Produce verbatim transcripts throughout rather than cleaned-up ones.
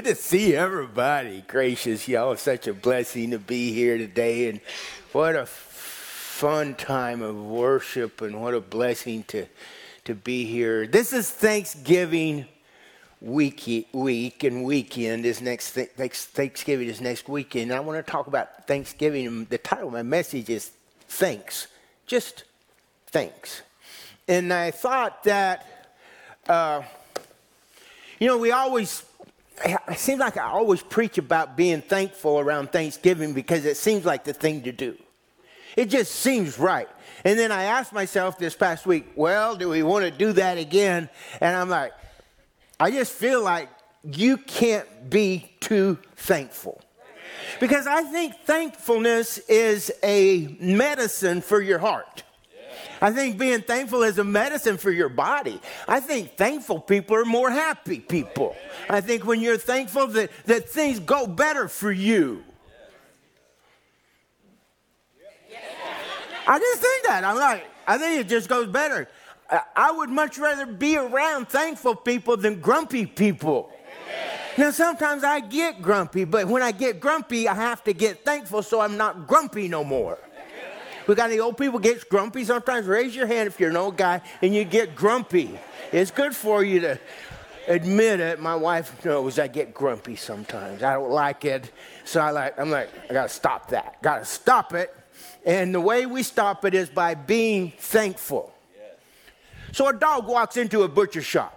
Good to see everybody. Gracious, y'all. It's such a blessing to be here today. And what a fun time of worship and what a blessing to, to be here. This is Thanksgiving week, week and weekend is next, next Thanksgiving is next weekend. And I want to talk about Thanksgiving. The title of my message is Thanks. Just thanks. And I thought that, uh, you know, we always... It seems like I always preach about being thankful around Thanksgiving because it seems like the thing to do. It just seems right. And then I asked myself this past week, well, do we want to do that again? And I'm like, I just feel like you can't be too thankful. Because I think thankfulness is a medicine for your heart. I think being thankful is a medicine for your body. I think thankful people are more happy people. I think when you're thankful that, that things go better for you. I just think that. I'm like, I think it just goes better. I, I would much rather be around thankful people than grumpy people. Now, sometimes I get grumpy, but when I get grumpy, I have to get thankful so I'm not grumpy no more. We got any old people get grumpy sometimes? Raise your hand if you're an old guy and you get grumpy. It's good for you to admit it. My wife knows I get grumpy sometimes. I don't like it. So I like, I'm like, I got to stop that. Got to stop it. And the way we stop it is by being thankful. So a dog walks into a butcher shop.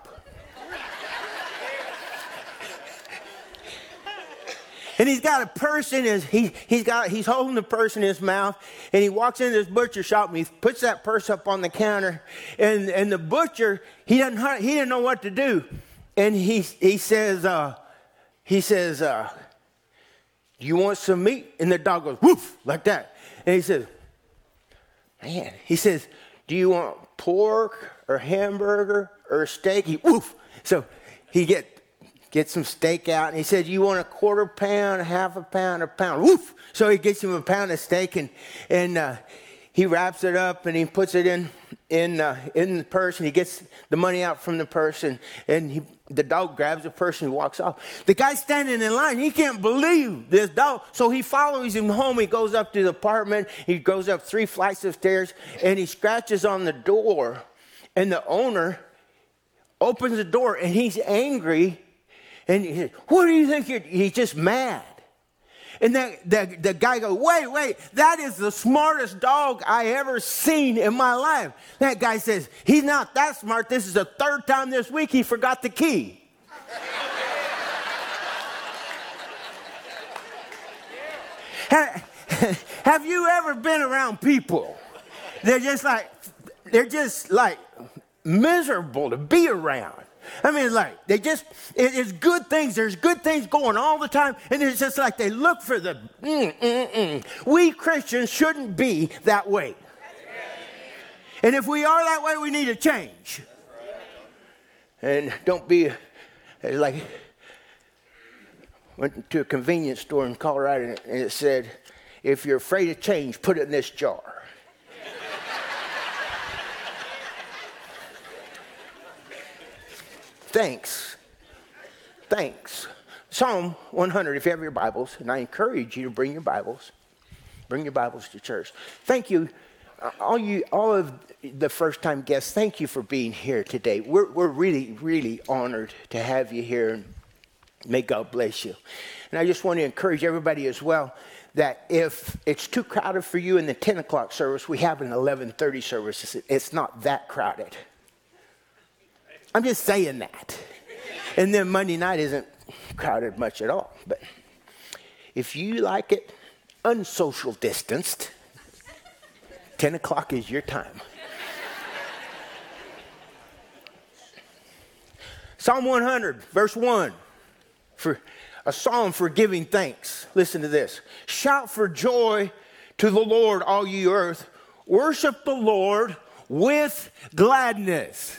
And he's got a purse in his, he, he's got, he's holding the purse in his mouth, and he walks into this butcher shop, and he puts that purse up on the counter, and, and the butcher, he doesn't, he didn't know what to do. And he, he says, uh, he says, uh, do you want some meat? And the dog goes, woof, like that. And he says, man, he says, do you want pork or hamburger or steak? He, woof. So he get. Get some steak out, and he said, you want a quarter pound, half a pound, a pound? Woof! So he gets him a pound of steak, and and uh, he wraps it up, and he puts it in in uh, in the purse, and he gets the money out from the purse, and, and he, the dog grabs the purse and walks off. The guy's standing in line. He can't believe this dog. So he follows him home. He goes up to the apartment. He goes up three flights of stairs, and he scratches on the door, and the owner opens the door, and he's angry. And he said, what do you think you're, he's just mad. And that, that the guy goes, wait, wait, that is the smartest dog I ever seen in my life. That guy says, he's not that smart. This is the third time this week he forgot the key. Have you ever been around people? They're just like, they're just like miserable to be around. I mean, like, they just, it, it's good things. There's good things going all the time. And it's just like they look for the, mm, mm, mm. We Christians shouldn't be that way. And if we are that way, we need to change. And don't be, like, went to a convenience store in Colorado, and it said, if you're afraid of change, put it in this jar. Thanks. Thanks. Psalm one hundred, if you have your Bibles, and I encourage you to bring your Bibles. Bring your Bibles to church. Thank you, all you, all of the first-time guests, thank you for being here today. We're, we're really, really honored to have you here, and may God bless you. And I just want to encourage everybody as well that if it's too crowded for you in the ten o'clock service, we have an eleven thirty service. It's not that crowded. I'm just saying that. And then Monday night isn't crowded much at all. But if you like it unsocial distanced, ten o'clock is your time. Psalm one hundred, verse one, for a psalm for giving thanks. Listen to this. Shout for joy to the Lord, all ye earth. Worship the Lord with gladness.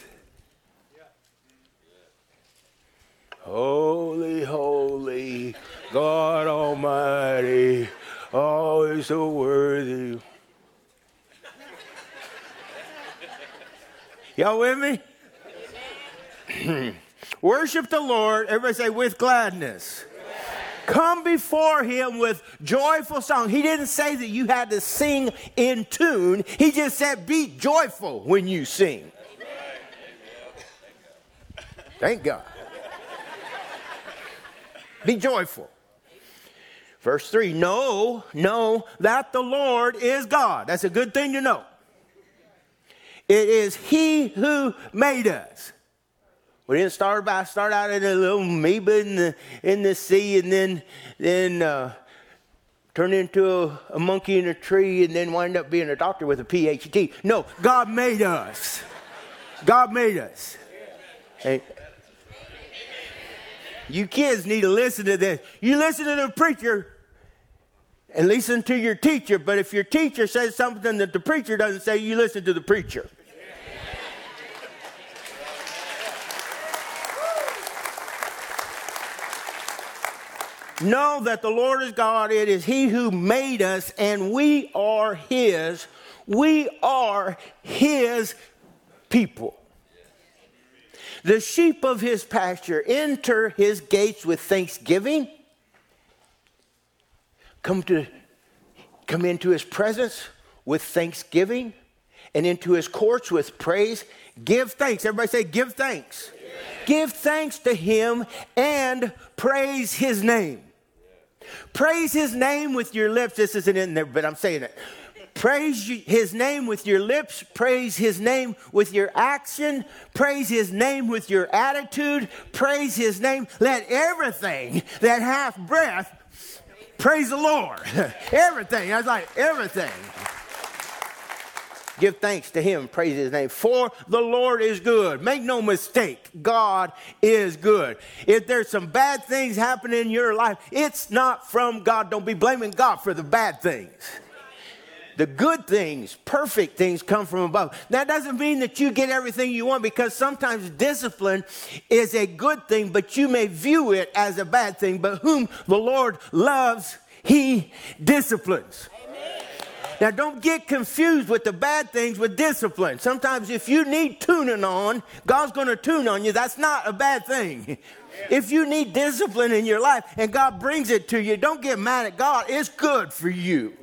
Holy, holy, God Almighty, oh, is so worthy. Y'all with me? Worship the Lord. Everybody say, with gladness. Come before him with joyful song. He didn't say that you had to sing in tune. He just said be joyful when you sing. Thank God. Be joyful. Verse three, know, know that the Lord is God. That's a good thing to know. It is he who made us. We didn't start by start out as a little amoeba in the in the sea, and then then uh, turn into a, a monkey in a tree, and then wind up being a doctor with a P H D. No, God made us. God made us. Hey. You kids need to listen to this. You listen to the preacher and listen to your teacher, but if your teacher says something that the preacher doesn't say, you listen to the preacher. Know that the Lord is God. It is he who made us, and we are his. We are his people. The sheep of his pasture. Enter his gates with thanksgiving. Come to come into his presence with thanksgiving, and into his courts with praise. Give thanks. Everybody say, give thanks. Yeah. Give thanks to him and praise his name. Yeah. Praise his name with your lips. This isn't in there, but I'm saying it. Praise his name with your lips. Praise his name with your action. Praise his name with your attitude. Praise his name. Let everything that hath breath praise the Lord. Everything. I was like, everything. Give thanks to him. Praise his name. For the Lord is good. Make no mistake. God is good. If there's some bad things happening in your life, it's not from God. Don't be blaming God for the bad things. The good things, perfect things come from above. That doesn't mean that you get everything you want, because sometimes discipline is a good thing, but you may view it as a bad thing. But whom the Lord loves, he disciplines. Amen. Now, don't get confused with the bad things with discipline. Sometimes if you need tuning on, God's going to tune on you. That's not a bad thing. If you need discipline in your life and God brings it to you, don't get mad at God. It's good for you.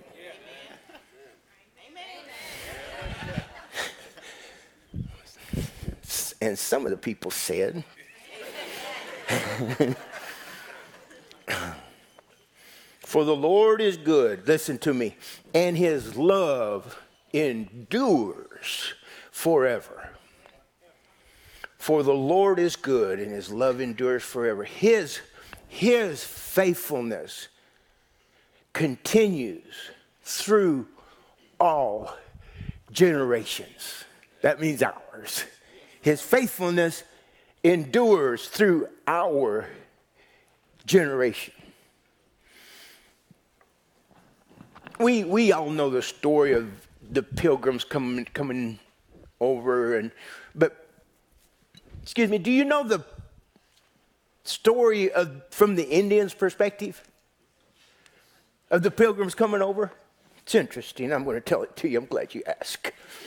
And some of the people said, for the Lord is good, listen to me, and his love endures forever. For the Lord is good, and his love endures forever. His, his faithfulness continues through all generations. That means ours. His faithfulness endures through our generation. We we all know the story of the pilgrims coming coming over, and but excuse me, do you know the story of from the Indians' perspective of the pilgrims coming over? It's interesting. I'm going to tell it to you. I'm glad you asked.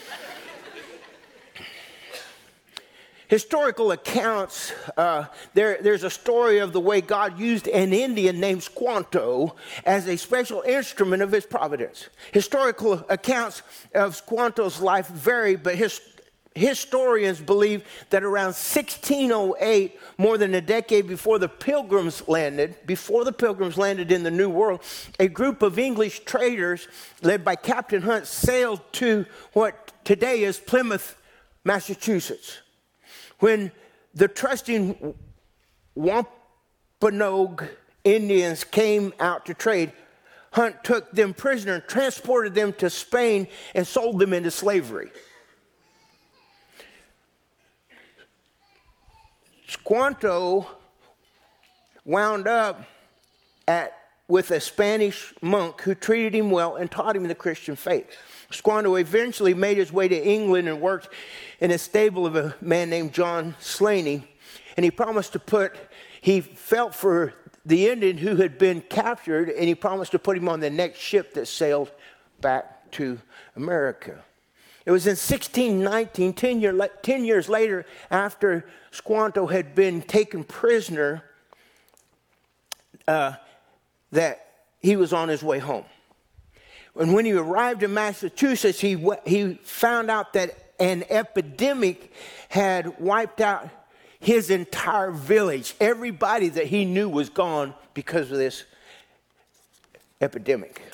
Historical accounts, uh, there, there's a story of the way God used an Indian named Squanto as a special instrument of his providence. Historical accounts of Squanto's life vary, but his, historians believe that around sixteen oh eight, more than a decade before the Pilgrims landed, before the Pilgrims landed in the New World, a group of English traders led by Captain Hunt sailed to what today is Plymouth, Massachusetts. When the trusting Wampanoag Indians came out to trade, Hunt took them prisoner and transported them to Spain and sold them into slavery. Squanto wound up at, with a Spanish monk who treated him well and taught him the Christian faith. Squanto eventually made his way to England and worked in a stable of a man named John Slaney. And he promised to put, he felt for the Indian who had been captured, and he promised to put him on the next ship that sailed back to America. It was in sixteen nineteen, ten, year, ten years later, after Squanto had been taken prisoner, uh, that he was on his way home. And when he arrived in Massachusetts, he, he found out that an epidemic had wiped out his entire village. Everybody that he knew was gone because of this epidemic.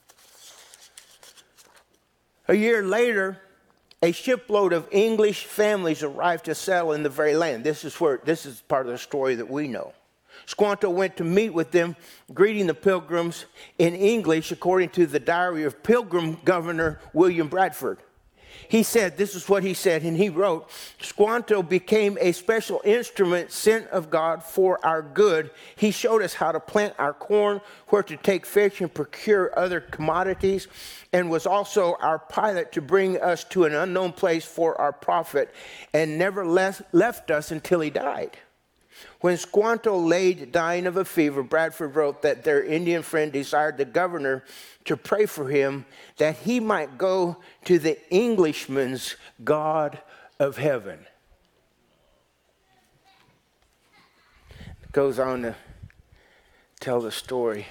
A year later, a shipload of English families arrived to settle in the very land. This is where this is part of the story that we know. Squanto went to meet with them, greeting the pilgrims in English, according to the diary of Pilgrim Governor William Bradford. He said, this is what he said, and he wrote, Squanto became a special instrument sent of God for our good. He showed us how to plant our corn, where to take fish and procure other commodities, and was also our pilot to bring us to an unknown place for our profit, and never left us until he died. When Squanto laid dying of a fever, Bradford wrote that their Indian friend desired the governor to pray for him that he might go to the Englishman's God of heaven. It goes on to tell the story.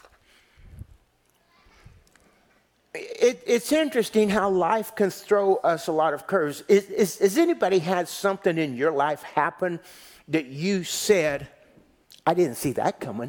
It, it's interesting how life can throw us a lot of curves. Is, is, has anybody had something in your life happen that you said, I didn't see that coming?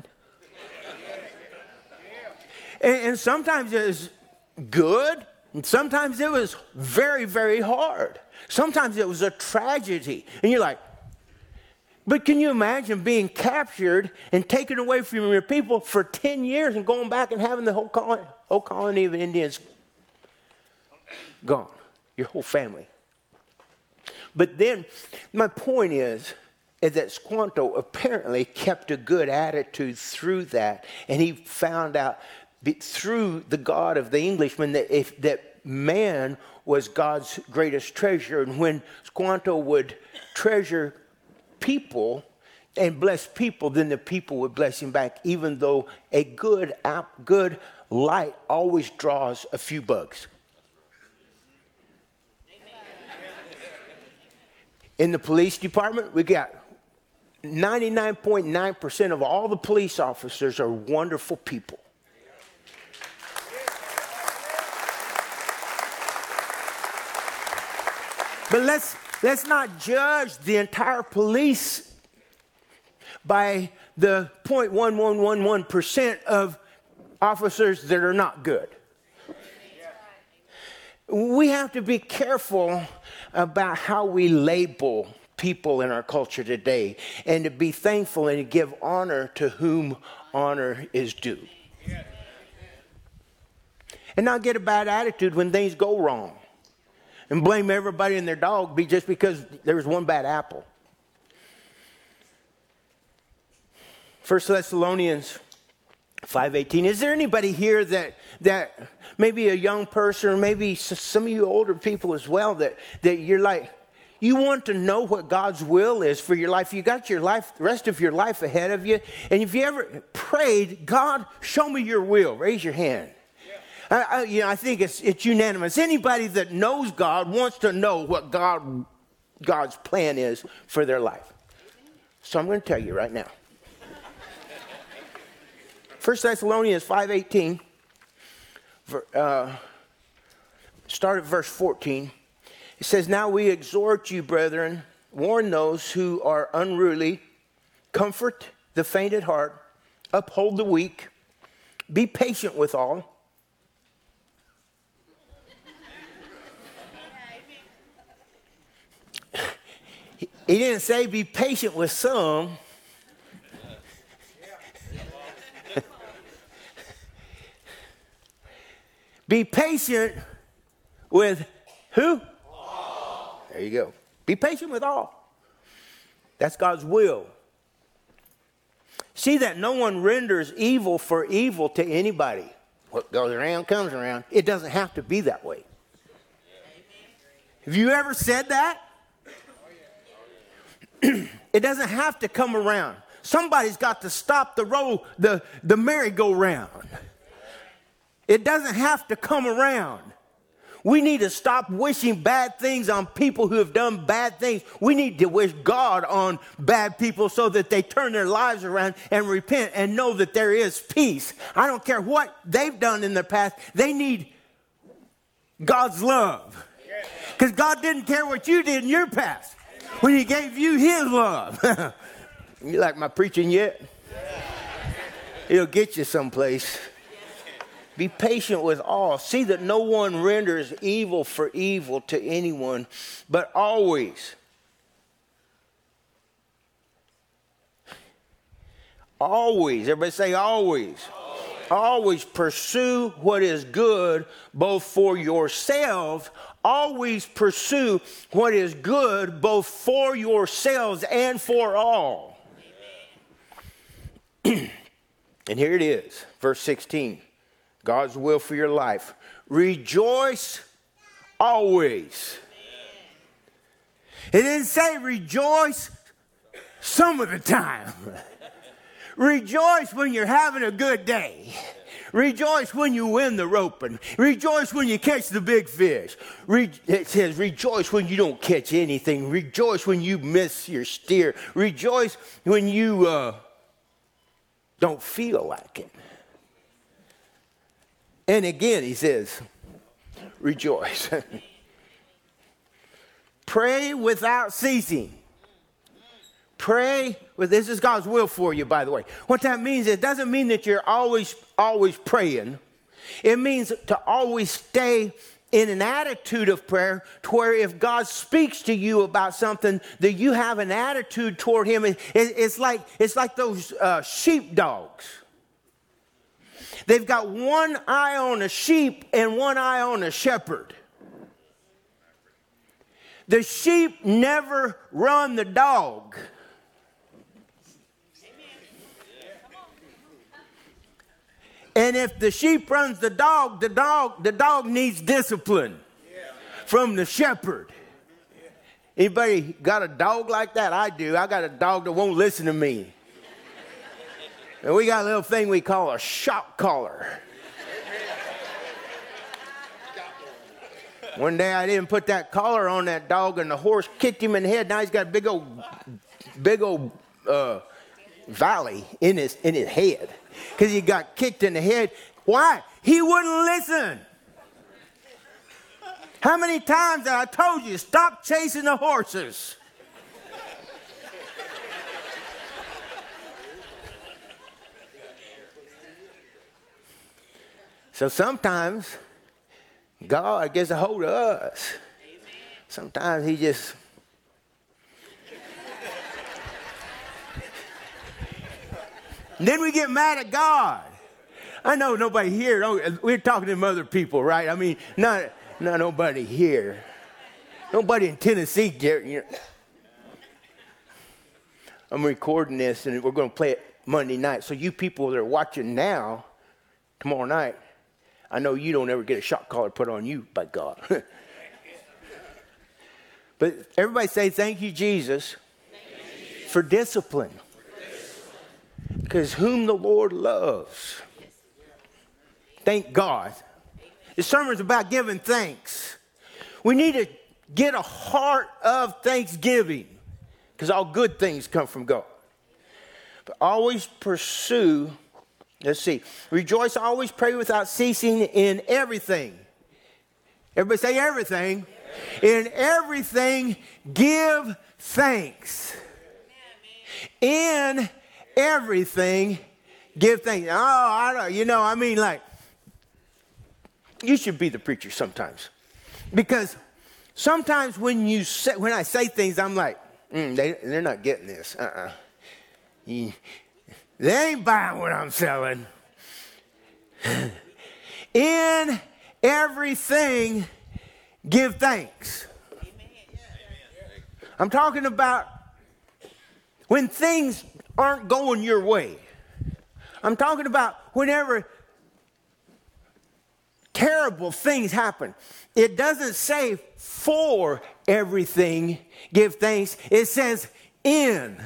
And, and sometimes it was good, and sometimes it was very, very hard. Sometimes it was a tragedy. And you're like, but can you imagine being captured and taken away from your people for ten years and going back and having the whole colony, whole colony of Indians gone, your whole family? But then my point is, is that Squanto apparently kept a good attitude through that. And he found out through the God of the Englishman that if that man was God's greatest treasure. And when Squanto would treasure people and bless people, then the people would bless him back, even though a good app, good light always draws a few bugs. In the police department, we got ninety-nine point nine percent of all the police officers are wonderful people. But let's let's not judge the entire police by the zero point one one one one percent of officers that are not good. We have to be careful about how we label people in our culture today, and to be thankful and to give honor to whom honor is due. And not get a bad attitude when things go wrong and blame everybody and their dog be just because there was one bad apple. First Thessalonians five eighteen. Is there anybody here that that maybe a young person, or maybe some of you older people as well, that that you're like, you want to know what God's will is for your life? You got your life, the rest of your life ahead of you. And if you ever prayed, God, show me your will, raise your hand. Yeah. I, I, you know, I think it's it's unanimous. Anybody that knows God wants to know what God God's plan is for their life. So I'm going to tell you right now. First Thessalonians five eighteen, uh, start at verse fourteen. It says, now we exhort you, brethren, warn those who are unruly, comfort the faint at heart, uphold the weak, be patient with all. He didn't say be patient with some. Be patient with who? All. There you go. Be patient with all. That's God's will. See that no one renders evil for evil to anybody. What goes around comes around. It doesn't have to be that way. Have you ever said that? It doesn't have to come around. Somebody's got to stop the roll, the, the merry-go-round. It doesn't have to come around. We need to stop wishing bad things on people who have done bad things. We need to wish God on bad people so that they turn their lives around and repent and know that there is peace. I don't care what they've done in the past. They need God's love. Because God didn't care what you did in your past when he gave you his love. You like my preaching yet? It'll get you someplace. Be patient with all. See that no one renders evil for evil to anyone, but always, always, everybody say always. Always, always pursue what is good, both for yourselves. Always pursue what is good, both for yourselves and for all. And here it is, verse sixteen. God's will for your life. Rejoice always. It didn't say rejoice some of the time. Rejoice when you're having a good day. Rejoice when you win the roping. Rejoice when you catch the big fish. Re- it says rejoice when you don't catch anything. Rejoice when you miss your steer. Rejoice when you uh, don't feel like it. And again, he says, rejoice. Pray without ceasing. Pray with, this is God's will for you, by the way. What that means, it doesn't mean that you're always, always praying. It means to always stay in an attitude of prayer to where if God speaks to you about something, that you have an attitude toward him. It, it, it's like, it's like those uh, sheepdogs. They've got one eye on a sheep and one eye on a shepherd. The sheep never run the dog. And if the sheep runs the dog, the dog, the dog needs discipline from the shepherd. Anybody got a dog like that? I do. I got a dog that won't listen to me. And we got a little thing we call a shock collar. One day I didn't put that collar on that dog and the horse kicked him in the head. Now he's got a big old, big old uh, valley in his, in his head because he got kicked in the head. Why? He wouldn't listen. How many times have I told you, stop chasing the horses? So sometimes God gets a hold of us. Amen. Sometimes he just... then we get mad at God. I know nobody here. We're talking to other people, right? I mean, not, not nobody here. Nobody in Tennessee. You know. I'm recording this, and we're going to play it Monday night. So you people that are watching now, tomorrow night, I know you don't ever get a shock collar put on you by God. But everybody say, thank you, Jesus, thank you, Jesus. For discipline. Because whom the Lord loves. Thank God. This sermon is about giving thanks. We need to get a heart of thanksgiving. Because all good things come from God. But always pursue... Let's see. Rejoice, always pray without ceasing in everything. Everybody say everything. In everything, give thanks. In everything, give thanks. Oh, I don't, you know, I mean, like, you should be the preacher sometimes. Because sometimes when you say, when I say things, I'm like, mm, they, they're not getting this. Uh-uh. You, They ain't buying what I'm selling. In everything, give thanks. I'm talking about when things aren't going your way. I'm talking about whenever terrible things happen. It doesn't say for everything, give thanks. It says in.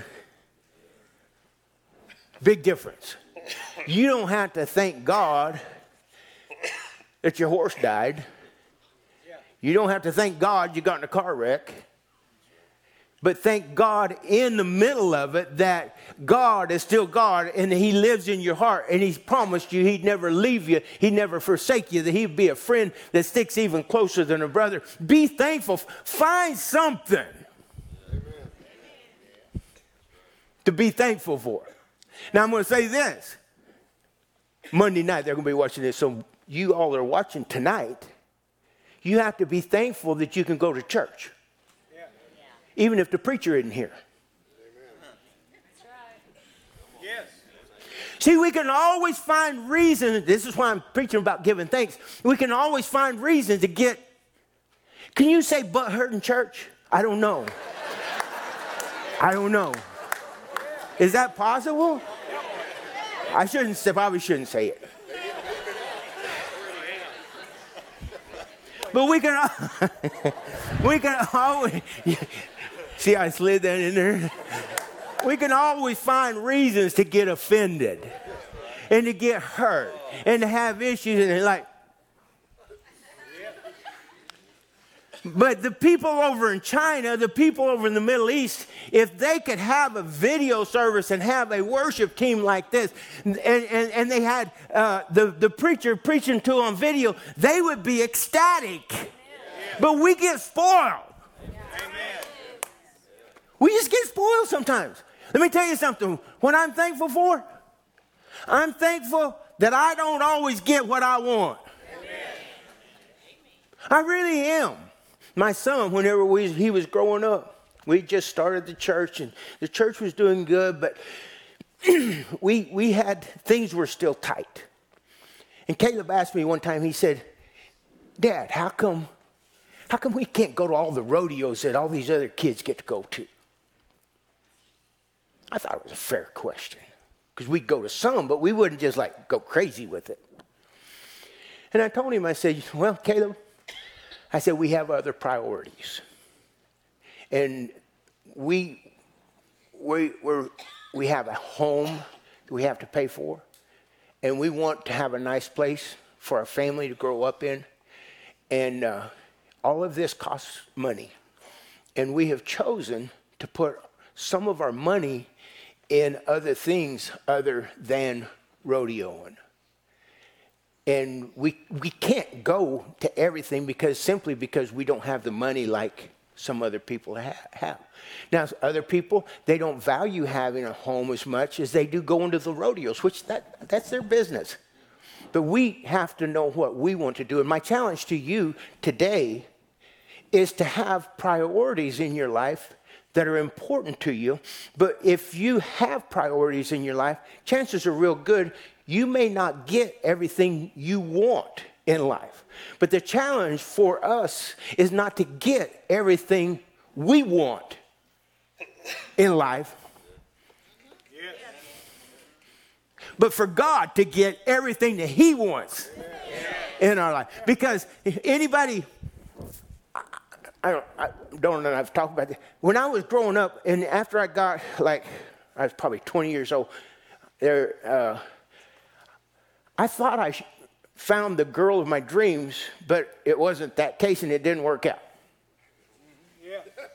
Big difference. You don't have to thank God that your horse died. You don't have to thank God you got in a car wreck. But thank God in the middle of it that God is still God and he lives in your heart. And he's promised you he'd never leave you. He'd never forsake you. That he'd be a friend that sticks even closer than a brother. Be thankful. Find something Amen. To be thankful for. Now I'm going to say this. Monday night they're going to be watching this. So you all are watching tonight. You have to be thankful that you can go to church. Even if the preacher isn't here. Amen. That's right. Yes. See, we can always find reasons. This is why I'm preaching about giving thanks. We can always find reasons to get. Can you say butt hurt in church? I don't know. I don't know. Is that possible? I shouldn't say, probably shouldn't say it. But we can, we can always, see I slid that in there? We can always find reasons to get offended and to get hurt and to have issues and like. But the people over in China, the people over in the Middle East, if they could have a video service and have a worship team like this, and, and, and they had uh, the, the preacher preaching to on video, they would be ecstatic. Amen. But we get spoiled. Amen. We just get spoiled sometimes. Let me tell you something. What I'm thankful for, I'm thankful that I don't always get what I want. Amen. I really am. My son, whenever we, he was growing up, we just started the church, and the church was doing good, but we we had, things were still tight. And Caleb asked me one time, he said, Dad, how come, how come we can't go to all the rodeos that all these other kids get to go to? I thought it was a fair question, because we'd go to some, but we wouldn't just like go crazy with it. And I told him, I said, well, Caleb, I said, we have other priorities. And we we we're, we have a home that we have to pay for. And we want to have a nice place for our family to grow up in. And uh, all of this costs money. And we have chosen to put some of our money in other things other than rodeoing. And we we can't go to everything because simply because we don't have the money like some other people ha- have. Now, other people, they don't value having a home as much as they do going to the rodeos, which that that's their business. But we have to know what we want to do. And my challenge to you today is to have priorities in your life that are important to you. But if you have priorities in your life, chances are real good you may not get everything you want in life. But the challenge for us is not to get everything we want in life, yes. But for God to get everything that he wants yes. in our life. Because anybody, I, I, don't, I don't know if I've talked about this. When I was growing up, and after I got, like, I was probably twenty years old, there, uh, I thought I found the girl of my dreams, but it wasn't that case, and it didn't work out. Yeah.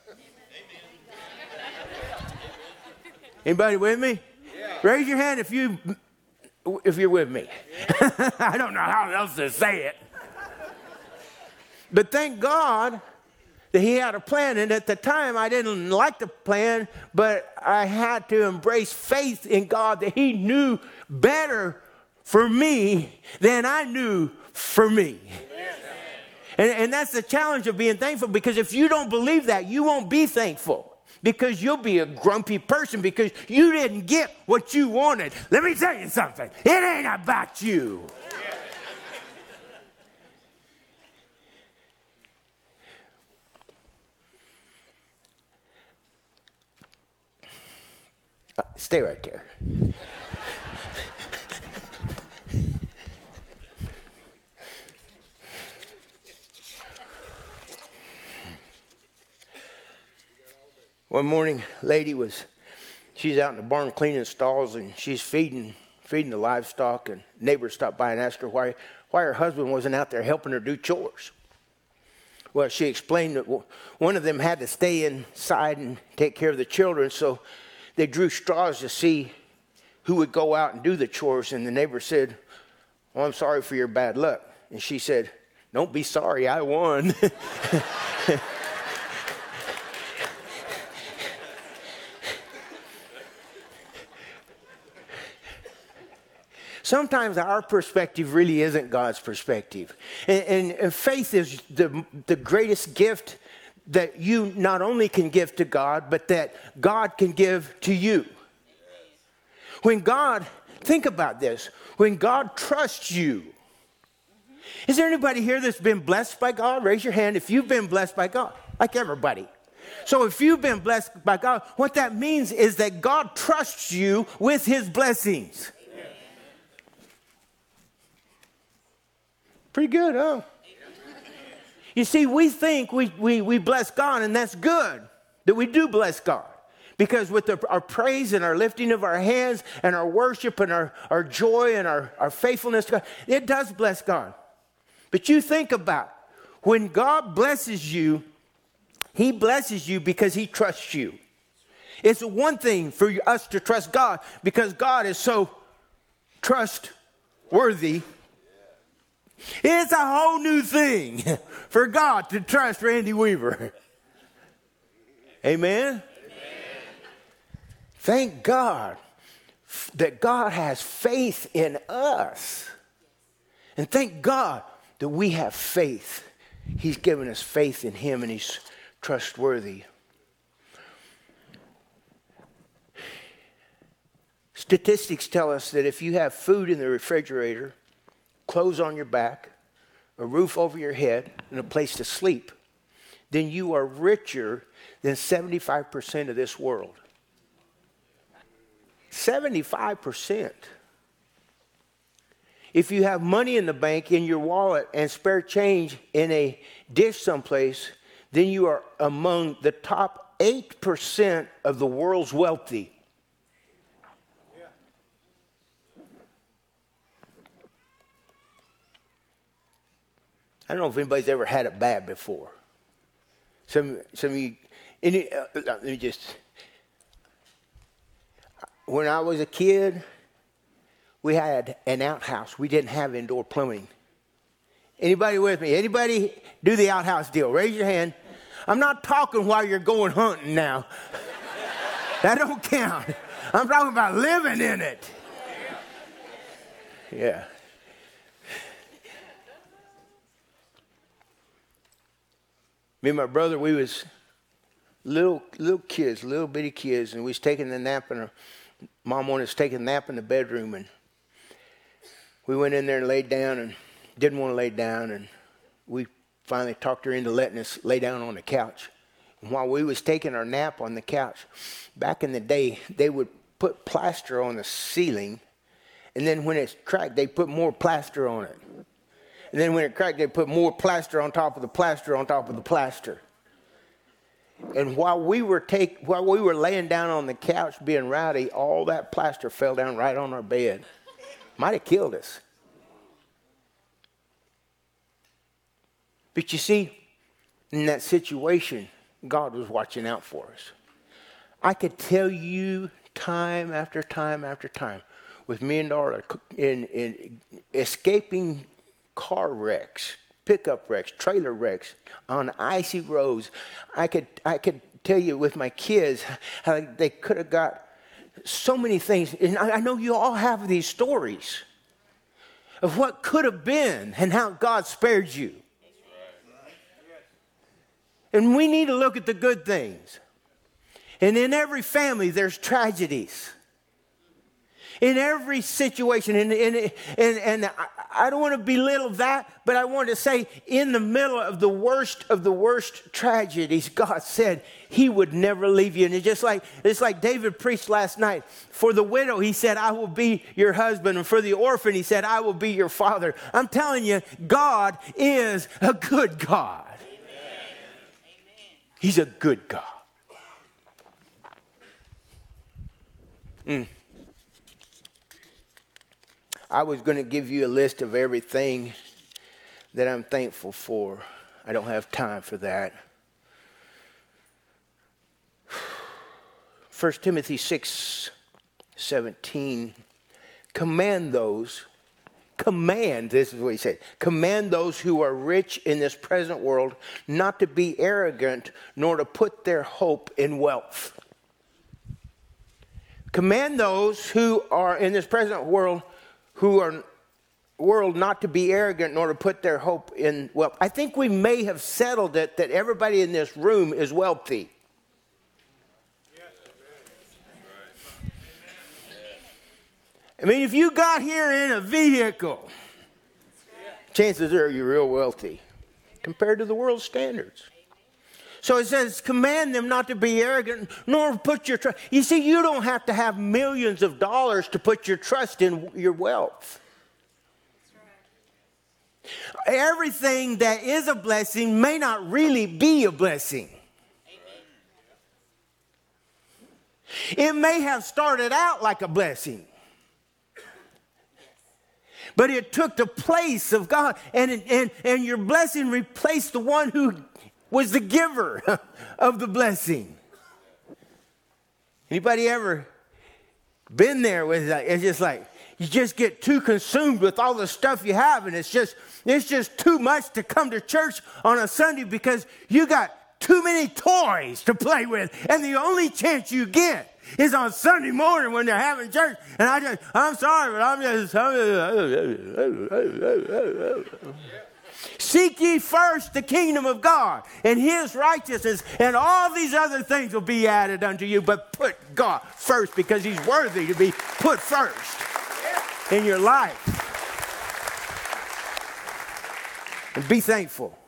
Anybody with me? Yeah. Raise your hand if you if you're with me. Yeah. I don't know how else to say it. But thank God that he had a plan, and at the time I didn't like the plan, but I had to embrace faith in God that he knew better for me than I knew for me. And, and that's the challenge of being thankful, because if you don't believe that, you won't be thankful, because you'll be a grumpy person because you didn't get what you wanted. Let me tell you something. It ain't about you. Uh, stay right there. One morning, lady was, she's out in the barn cleaning stalls, and she's feeding feeding the livestock, and neighbors stopped by and asked her why why her husband wasn't out there helping her do chores. well, she explained that one of them had to stay inside and take care of the children, so they drew straws to see who would go out and do the chores. And the neighbor said, "Well, I'm sorry for your bad luck." And she said, "Don't be sorry, I won." Sometimes our perspective really isn't God's perspective. And, and, and faith is the, the greatest gift that you not only can give to God, but that God can give to you. When God, think about this, when God trusts you, is there anybody here that's been blessed by God? Raise your hand if you've been blessed by God, like everybody. So if you've been blessed by God, what that means is that God trusts you with his blessings. Pretty good, huh? You see, we think we, we, we bless God, and that's good that we do bless God. Because with the, our praise and our lifting of our hands and our worship and our, our joy and our, our faithfulness to God, it does bless God. But you think about when God blesses you, he blesses you because he trusts you. It's one thing for us to trust God because God is so trustworthy. It's a whole new thing for God to trust Randy Weaver. Amen? Amen. Thank God that God has faith in us. And thank God that we have faith. He's given us faith in him and he's trustworthy. Statistics tell us that if you have food in the refrigerator, clothes on your back, a roof over your head, and a place to sleep, then you are richer than seventy-five percent of this world. seventy-five percent. If you have money in the bank, in your wallet, and spare change in a dish someplace, then you are among the top eight percent of the world's wealthy. I don't know if anybody's ever had it bad before. Some, some of you, any, uh, let me just, when I was a kid, we had an outhouse. We didn't have indoor plumbing. Anybody with me? Anybody do the outhouse deal? Raise your hand. I'm not talking while you're going hunting now. That don't count. I'm talking about living in it. Yeah. Me and my brother, we was little little kids, little bitty kids, and we was taking a nap, and our mom wanted us to take a nap in the bedroom, and we went in there and laid down and didn't want to lay down, and we finally talked her into letting us lay down on the couch. And while we was taking our nap on the couch, back in the day, they would put plaster on the ceiling, and then when it's cracked, they put more plaster on it. And then when it cracked, they put more plaster on top of the plaster on top of the plaster. And while we were take, while we were laying down on the couch being rowdy, all that plaster fell down right on our bed. Might have killed us. But you see, in that situation, God was watching out for us. I could tell you time after time after time, with me and Darla in, in escaping car wrecks, pickup wrecks, trailer wrecks on icy roads. I could I could tell you with my kids how they could have got so many things. And I know you all have these stories of what could have been and how God spared you. And we need to look at the good things. And in every family, there's tragedies. In every situation, and, and, and, and I, I don't want to belittle that, but I want to say in the middle of the worst of the worst tragedies, God said he would never leave you. And it's just like, it's like David preached last night. For the widow, he said, I will be your husband. And for the orphan, he said, I will be your father. I'm telling you, God is a good God. Amen. He's a good God. Mm. I was going to give you a list of everything that I'm thankful for. I don't have time for that. First Timothy six seventeen. Command those, command, this is what he said, command those who are rich in this present world not to be arrogant, nor to put their hope in wealth. Command those who are in this present world, who are world not to be arrogant, nor to put their hope in wealth. I think we may have settled it that everybody in this room is wealthy. I mean, if you got here in a vehicle, chances are you're real wealthy compared to the world's standards. So it says, command them not to be arrogant, nor put your trust. You see, you don't have to have millions of dollars to put your trust in your wealth. Everything that is a blessing may not really be a blessing. It may have started out like a blessing, but it took the place of God, and, and, and your blessing replaced the one who was the giver of the blessing. Anybody ever been there with that? It's just like you just get too consumed with all the stuff you have, and it's just it's just too much to come to church on a Sunday because you got too many toys to play with, and the only chance you get is on Sunday morning when they're having church. And I just, I'm sorry, but I'm just, I'm just seek ye first the kingdom of God and his righteousness, and all these other things will be added unto you. But put God first, because he's worthy to be put first in your life. And be thankful.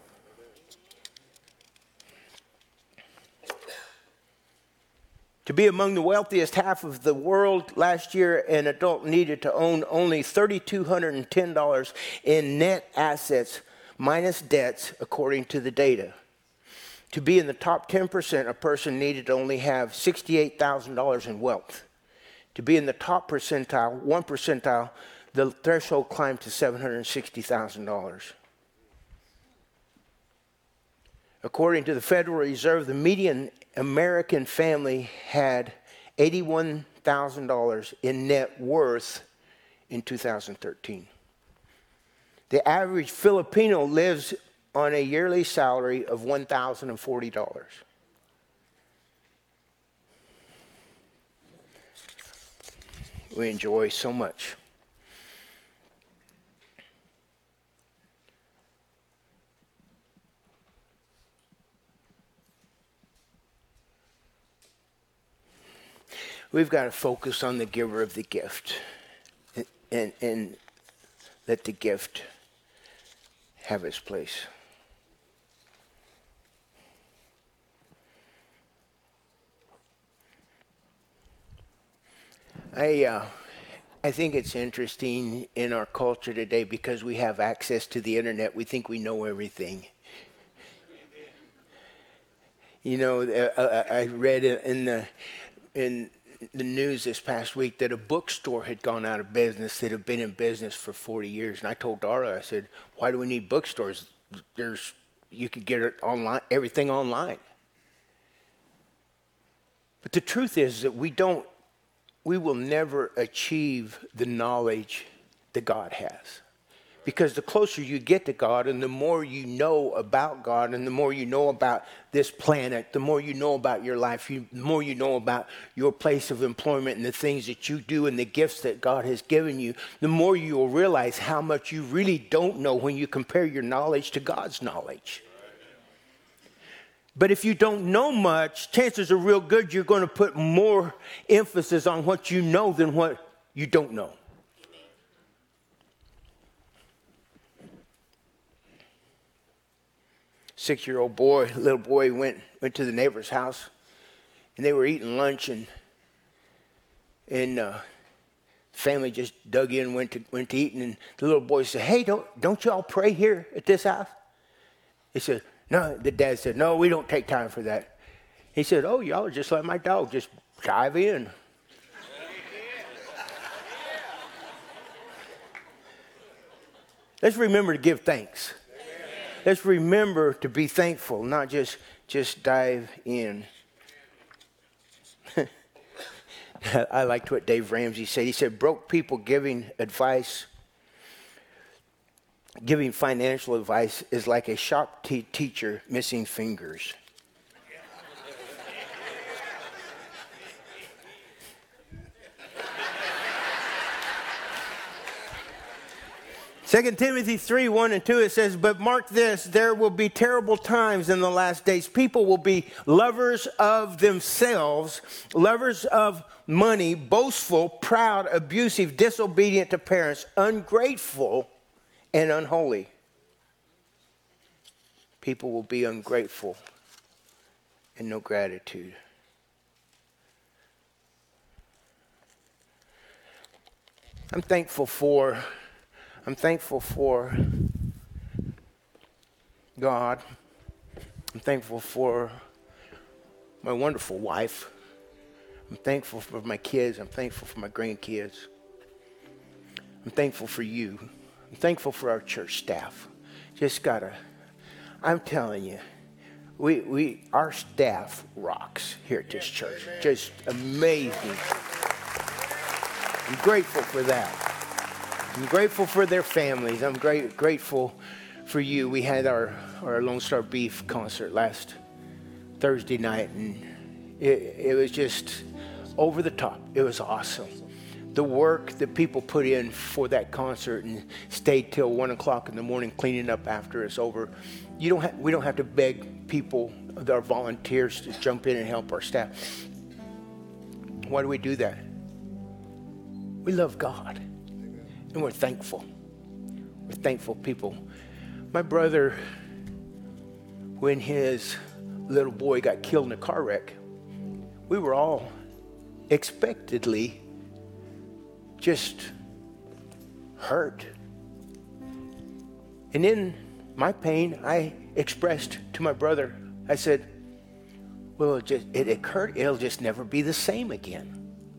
To be among the wealthiest half of the world last year, an adult needed to own only three thousand two hundred ten dollars in net assets minus debts, according to the data. To be in the top ten percent, a person needed to only have sixty-eight thousand dollars in wealth. To be in the top percentile, one percentile, the threshold climbed to seven hundred sixty thousand dollars. According to the Federal Reserve, the median American family had eighty-one thousand dollars in net worth in two thousand thirteen. The average Filipino lives on a yearly salary of one thousand forty dollars. We enjoy so much. We've got to focus on the giver of the gift and, and, and let the gift have its place. I, uh, I think it's interesting in our culture today because we have access to the internet. We think we know everything. You know, uh, I read in the in the news this past week that a bookstore had gone out of business that had been in business for forty years. And I told Darla, I said, why do we need bookstores? There's, you could get it online, everything online. But the truth is that we don't, we will never achieve the knowledge that God has. Because the closer you get to God and the more you know about God and the more you know about this planet, the more you know about your life, you, the more you know about your place of employment and the things that you do and the gifts that God has given you, the more you will realize how much you really don't know when you compare your knowledge to God's knowledge. But if you don't know much, chances are real good you're going to put more emphasis on what you know than what you don't know. Six-year-old boy, little boy, went went to the neighbor's house, and they were eating lunch, and and uh, family just dug in, went to went to eating, and the little boy said, "Hey, don't don't y'all pray here at this house?" He said, "No." The dad said, "No, we don't take time for that." He said, "Oh, y'all are just like my dog, just dive in." Let's remember to give thanks. let's remember to be thankful, not just, just dive in. I liked what Dave Ramsey said. He said, broke people giving advice, giving financial advice is like a shop te- teacher missing fingers. Second Timothy three, one and two, it says, but mark this, there will be terrible times in the last days. People will be lovers of themselves, lovers of money, boastful, proud, abusive, disobedient to parents, ungrateful, and unholy. People will be ungrateful and no gratitude. I'm thankful for... I'm thankful for God. I'm thankful for my wonderful wife. I'm thankful for my kids. I'm thankful for my grandkids. I'm thankful for you. I'm thankful for our church staff. Just gotta, I'm telling you, we we our staff rocks here at this church. Just amazing. I'm grateful for that. I'm grateful for their families. I'm great, grateful for you. We had our, our Lone Star Beef concert last Thursday night, and it, it was just over the top. It was awesome. The work that people put in for that concert and stayed till one o'clock in the morning cleaning up after it's over. You don't have, we don't have to beg people, our volunteers, to jump in and help our staff. Why do we do that? We love God. And we're thankful. We're thankful people. My brother, when his little boy got killed in a car wreck, we were all expectedly just hurt. And in my pain, I expressed to my brother, I said, well, it, just, it occurred, it'll just never be the same again.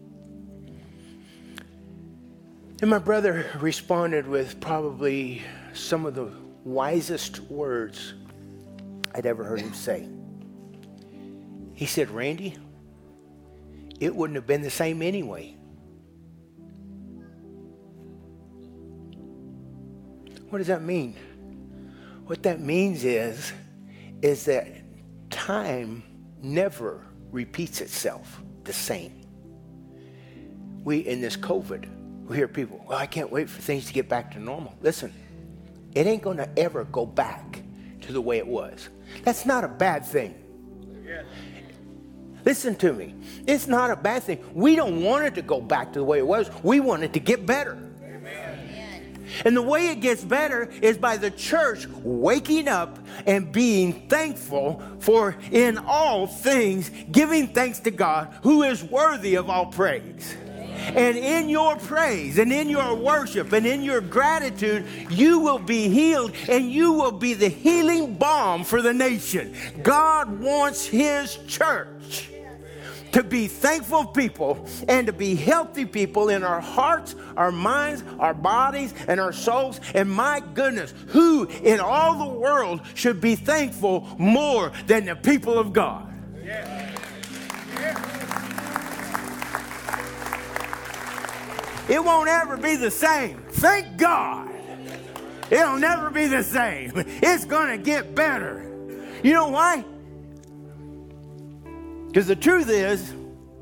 And my brother responded with probably some of the wisest words I'd ever heard him say. He said, Randy, it wouldn't have been the same anyway. What does that mean? What that means is, is that time never repeats itself the same. We, in this COVID, we hear people, well, I can't wait for things to get back to normal. Listen, it ain't going to ever go back to the way it was. That's not a bad thing. Yeah. Listen to me. It's not a bad thing. We don't want it to go back to the way it was. We want it to get better. Amen. And the way it gets better is by the church waking up and being thankful for in all things, giving thanks to God who is worthy of all praise. And in your praise and in your worship and in your gratitude, you will be healed and you will be the healing balm for the nation. God wants his church to be thankful people and to be healthy people in our hearts, our minds, our bodies, and our souls. And my goodness, who in all the world should be thankful more than the people of God? Yeah. Yeah. It won't ever be the same. Thank God. It'll never be the same. It's going to get better. You know why? Because the truth is,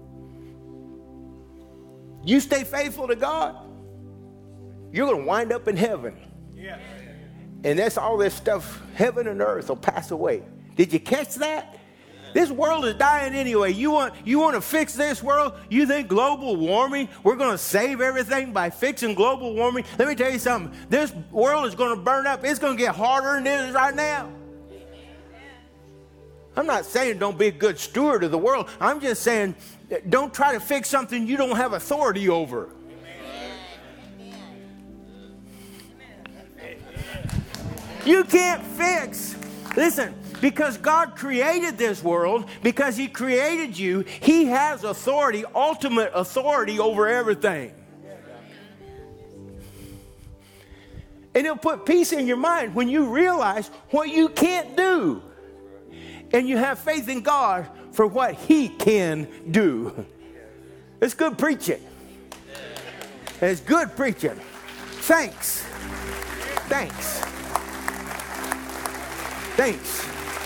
you stay faithful to God, you're going to wind up in heaven. Yeah. And that's all this stuff, heaven and earth will pass away. Did you catch that? This world is dying anyway. You want, you want to fix this world? You think global warming, we're going to save everything by fixing global warming? Let me tell you something. This world is going to burn up. It's going to get harder than it is right now. I'm not saying don't be a good steward of the world. I'm just saying don't try to fix something you don't have authority over. You can't fix. Listen. Because God created this world, because he created you, he has authority, ultimate authority over everything. And it'll put peace in your mind when you realize what you can't do. And you have faith in God for what He can do. It's good preaching. It's good preaching. Thanks. Thanks. Thanks.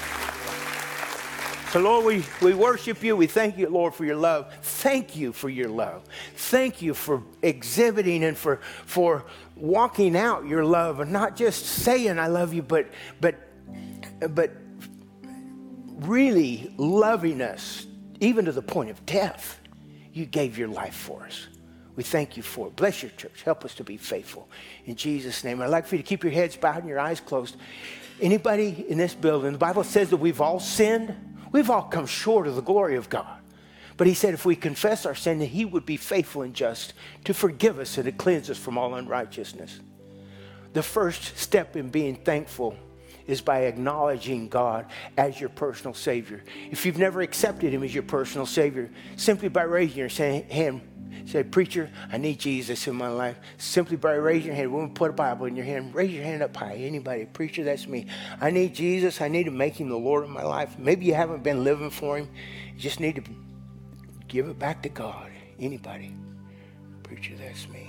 So, Lord, we, we worship you. We thank you, Lord, for your love. Thank you for your love. Thank you for exhibiting and for, for walking out your love and not just saying I love you, but, but, but really loving us, even to the point of death. You gave your life for us. We thank you for it. Bless your church. Help us to be faithful. In Jesus' name, I'd like for you to keep your heads bowed and your eyes closed. Anybody in this building, the Bible says that we've all sinned. We've all come short of the glory of God. But He said if we confess our sin, that He would be faithful and just to forgive us and to cleanse us from all unrighteousness. The first step in being thankful is by acknowledging God as your personal Savior. If you've never accepted Him as your personal Savior, simply by raising your hand, say, preacher, I need Jesus in my life. Simply by raising your hand, when we put a Bible in your hand, raise your hand up high. Anybody, preacher, that's me. I need Jesus. I need to make Him the Lord of my life. Maybe you haven't been living for Him. You just need to give it back to God. Anybody, preacher, that's me.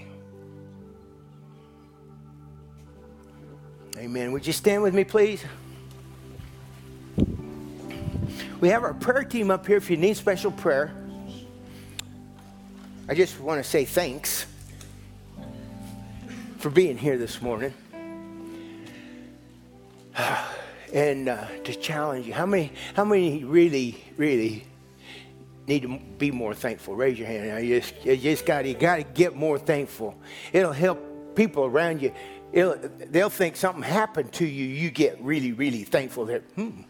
Amen. Would you stand with me, please? We have our prayer team up here if you need special prayer. I just want to say thanks for being here this morning. And uh, to challenge you, how many, how many really, really need to be more thankful? Raise your hand. You just, you just got, you got to get more thankful. It'll help people around you. It'll, they'll think something happened to you. You get really, really thankful. That hmm.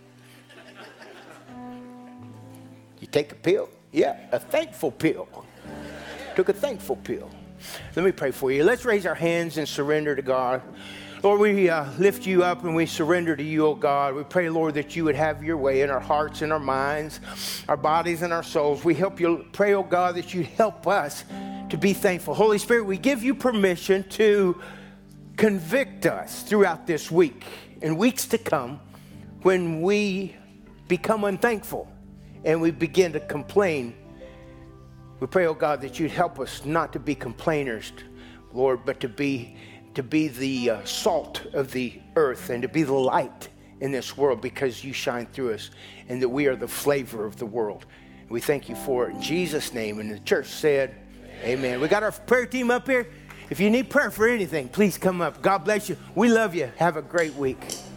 You take a pill? Yeah, a thankful pill. Took a thankful pill. Let me pray for you. Let's raise our hands and surrender to God. Lord, we uh, lift you up and we surrender to you, oh God. We pray, Lord, that you would have your way in our hearts and our minds, our bodies and our souls. We help you, pray, oh God, that you help us to be thankful. Holy Spirit, we give you permission to convict us throughout this week and weeks to come when we become unthankful and we begin to complain. We pray, oh God, that you'd help us not to be complainers, Lord, but to be to be the uh, salt of the earth and to be the light in this world because you shine through us and that we are the flavor of the world. And we thank you for it in Jesus' name. And the church said, amen. Amen. We got our prayer team up here. If you need prayer for anything, please come up. God bless you. We love you. Have a great week.